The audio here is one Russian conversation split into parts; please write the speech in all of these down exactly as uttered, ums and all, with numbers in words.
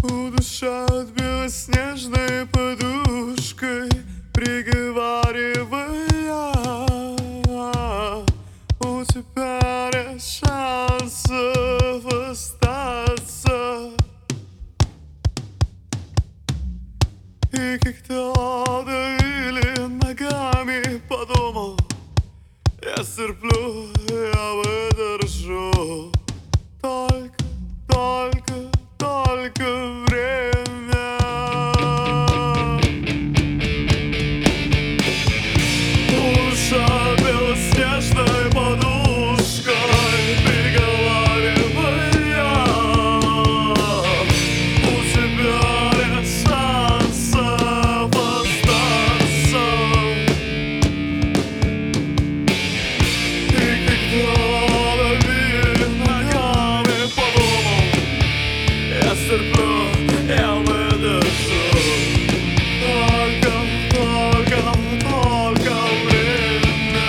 Удушают белоснежной подушкой, приговаривая: у тебя нет шансов остаться. И как-то давили ногами, подумал: я стерплю, я выдержу. Только, только, только время. Душа белоснежной подушкой, приговаривая: у тебя нет шансов остаться. И когда давили ногами, подумал: я стерплю, я выдержу. Только, только, только время.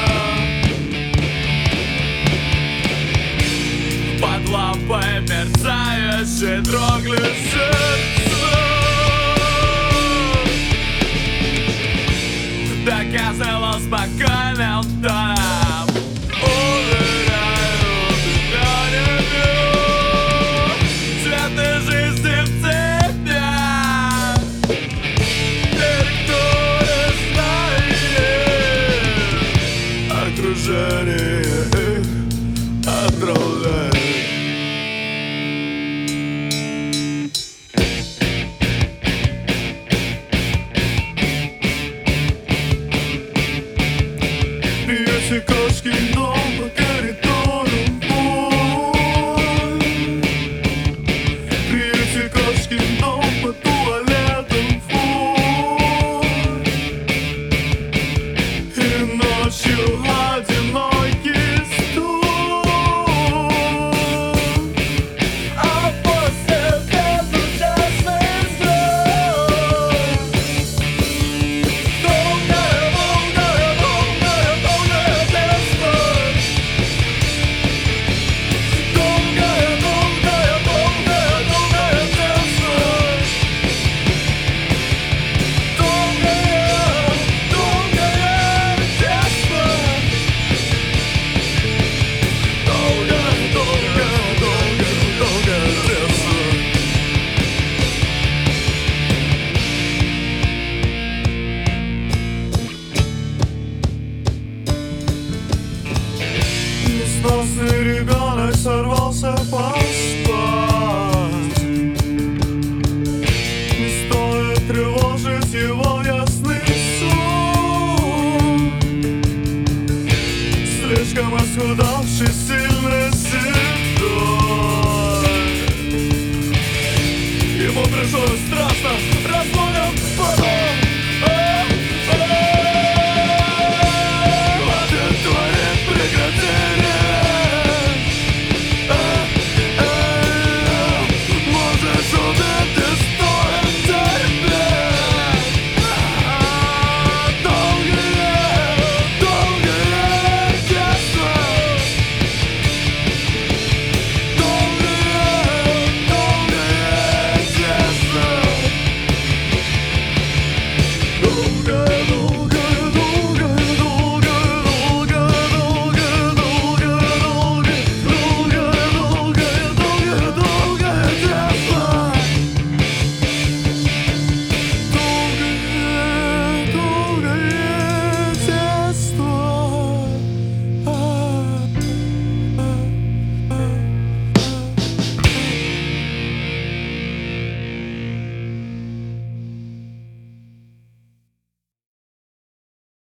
Под лампой мерцающей дрогли сердце. Доказывал спокойным тоном: уверяю, тебя не бью. Цветы жизни в тебя. Никто не знает окружение их отравляет. Бьётся кошкин дом по коридору мой. Бьётся кошкин дом по туалетам твой. И ночью одинокий стул. А после безучастный взгляд. Долгая, долгая, долгая, долгая детство. Долгая, долгая, долгая, долгая детство. Долгое, долгое детство. Долгое, долгое, долгое, долгое детство. Несносный ребенок сорвался поспать. Не стоит тревожить его ясный сон. Слишком исхудавший, сильный